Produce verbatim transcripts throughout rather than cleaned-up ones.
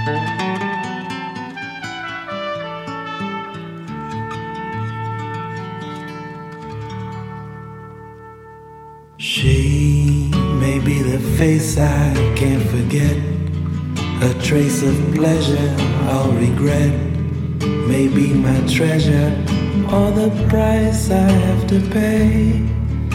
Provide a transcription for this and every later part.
She may be the face I can't forget, a trace of pleasure I'll regret. Maybe my treasure or the price I have to pay.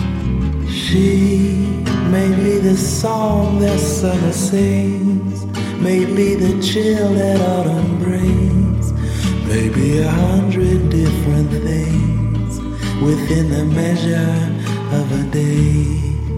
She may be the song that summer sings, maybe the chill that autumn brings, maybe a hundred different things within the measure of a day.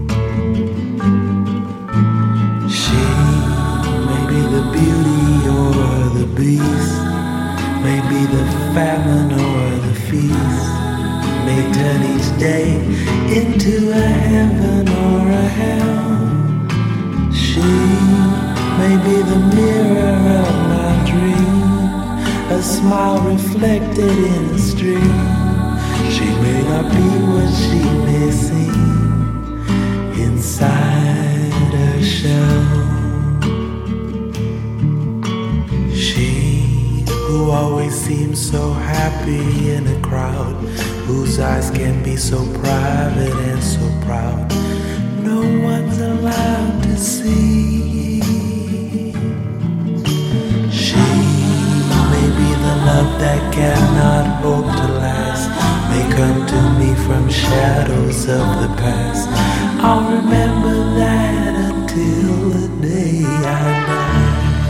She may be the beauty or the beast, maybe the famine or the feast, may turn each day into a heaven or a hell. She may be the mirror of my dream, a smile reflected in a stream. She may not be what she may seem inside her shell. She who always seems so happy in a crowd, whose eyes can be so private and so proud, no one's allowed to see. She may be the love that cannot hope to last, may come to me from shadows of the past. I'll remember that until the day I die.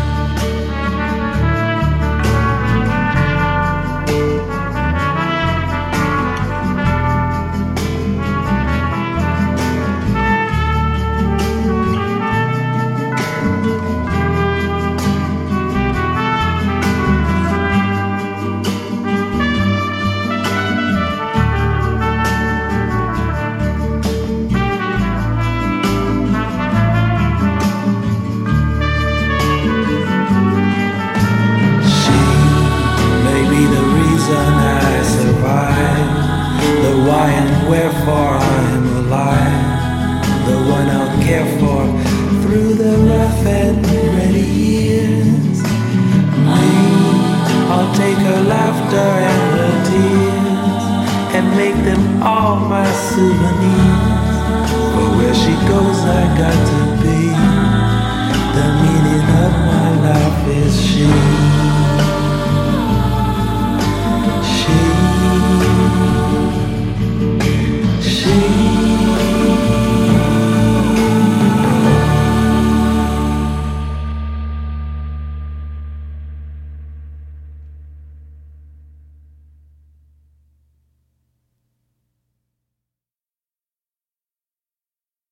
Why and wherefore I'm alive, the one I'll care for through the rough and ready years. Me, I'll take her laughter and her tears and make them all my souvenirs. For where she goes I got to be.